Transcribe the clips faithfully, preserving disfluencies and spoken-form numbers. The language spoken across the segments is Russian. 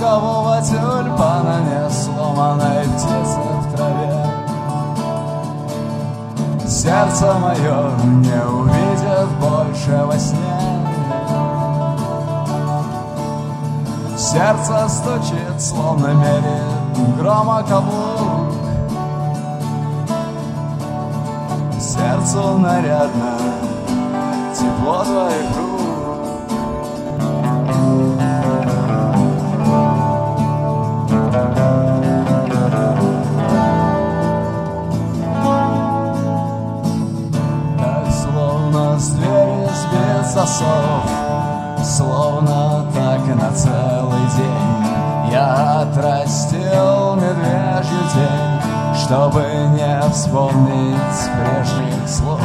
рокового тюльпана, не сломанной птицы в траве. Сердце мое не увидит больше во сне. Сердце стучит, словно мерит грома каблук. Сердцу нарядно тепло твоих рук. Засов, словно так и на целый день я отрастил медвежью тень, чтобы не вспомнить прежних слов.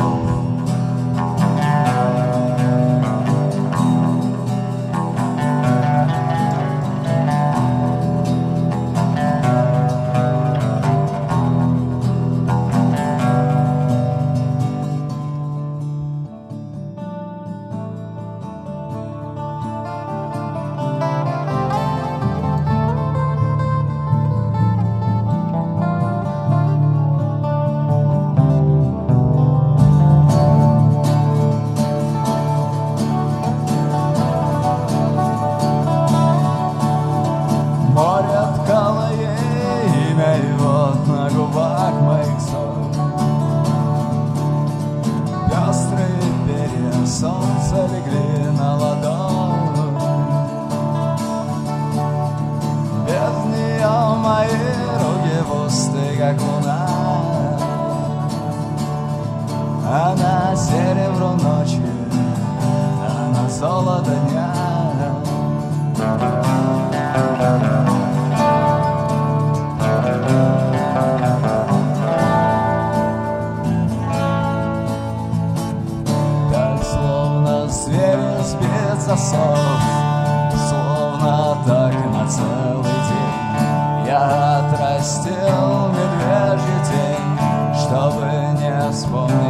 Она серебро ночи, она золото дня. Так словно зверь сбит засов, словно так на целый день я отрастил медвежий тень, чтобы не вспомнить